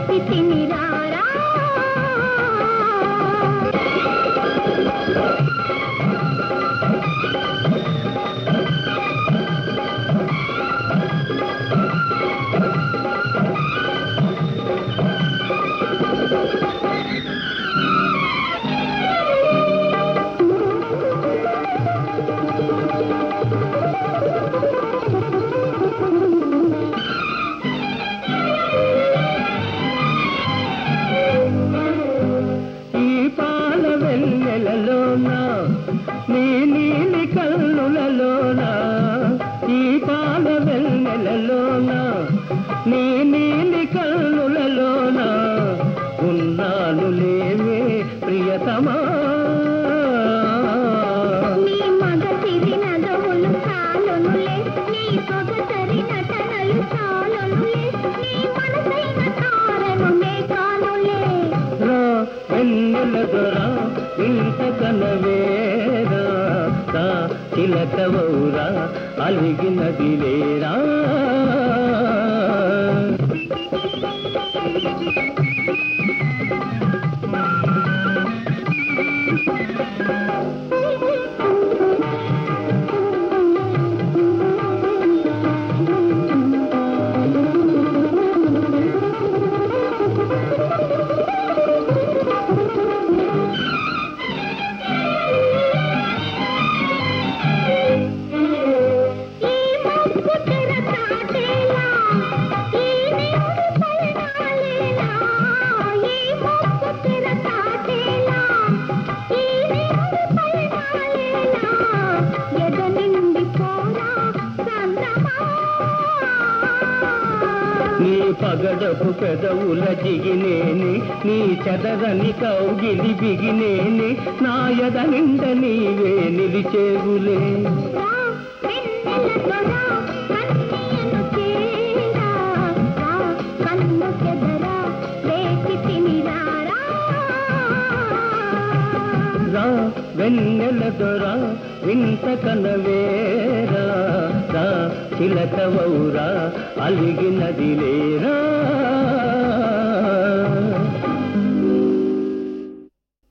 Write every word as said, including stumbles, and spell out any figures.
వేసి తినిరారా నీ నీలి కన్నులలోన ఈ పాల వెన్నెలలోన నీ నీలి కన్నులలోన ఉన్నాను లేవే ప్రియతమా నీ మగసిరి నగవులు చాలునులే నీ సొగసరి నటనలు చాలునులే నీ మనసైన తారను నే కానులే రా వెన్నెల దొరా ఇంత కనవేరా తా చిలకవౌరా అలిగినది లేరా నీ పగడపు పెదవుల జిగినేని నీ చెదరని కౌగిలి బిగినేని నా యద నిండ నీవే నిలిచేవులే రా వెన్నెల దొరా వింత కనవేరా రా చిలకవౌరా అలిగినది లేరా